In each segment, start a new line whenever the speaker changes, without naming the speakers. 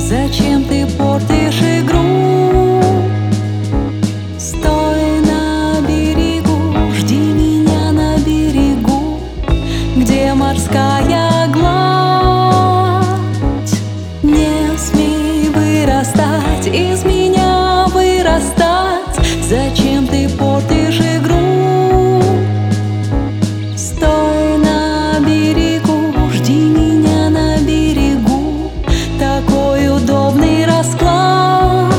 Зачем ты портишь игру? Стой на берегу, жди меня на берегу, где морская гладь. Не смей вырастать, из меня вырастать. Зачем ты портишь игру? Стой на берегу, жди меня на берегу. Такой удобный расклад.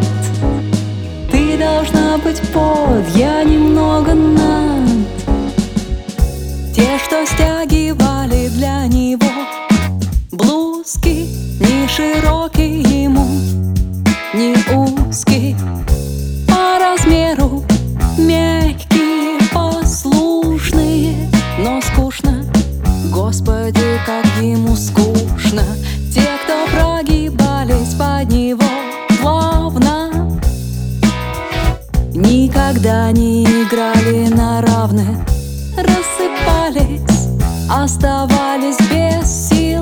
Ты должна быть под, я немного над. Те, что стягивали для него блузки, не широкий ему, не узкий, по размеру мягкие, послушные, но скучно. Господи, как ему скучно. Те, кто прогибались под него плавно, никогда не играли на равных, рассыпались, оставались без сил.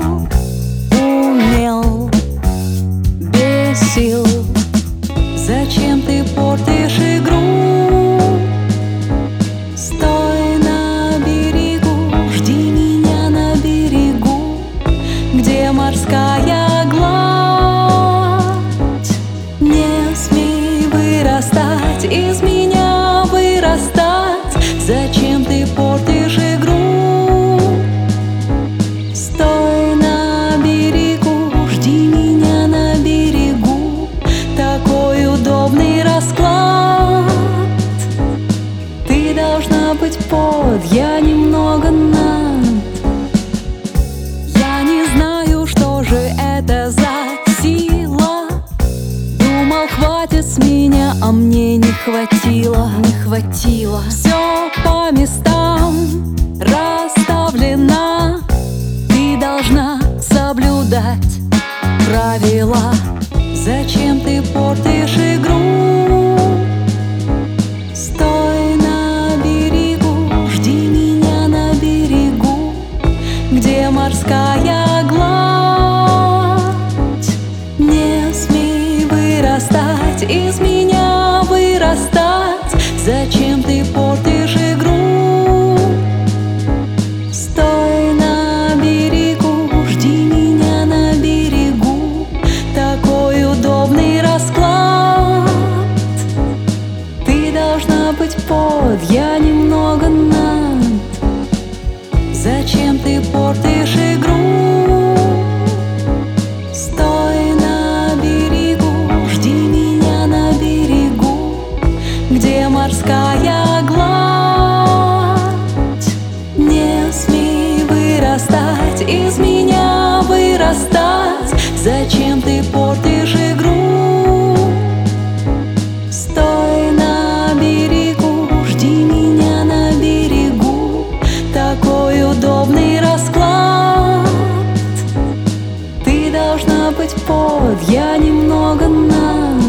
Умел без сил. Зачем ты портишь игру? Стой на берегу, жди меня на берегу, где морская гладь. Не смей вырастать, из меня вырастать. Зачем ты портишь игру? Стой на берегу, жди меня на берегу. Такой удобный расклад. Ты должна быть под, я немного над. Я не знаю, что же это за сила. Думал, хватит с меня, а мне не хватило. Не хватило. Все по местам расставлено. Ты должна соблюдать правила. Зачем ты портишь игру? Стой на берегу, жди меня на берегу, где морская гладь. Не смей вырастать, из меня вырастать. Зачем ты портишь игру? Стой на берегу, жди меня на берегу. Такой удобный расклад. Ты должна быть под, я немного над. Зачем ты портишь игру? Стой на берегу, жди меня на берегу, где морская гладь. Не смей вырастать, из меня вырастать. Зачем ты портишь игру? Стой на берегу, жди меня на берегу. Такой удобный расклад. Ты должна быть под, я немного над.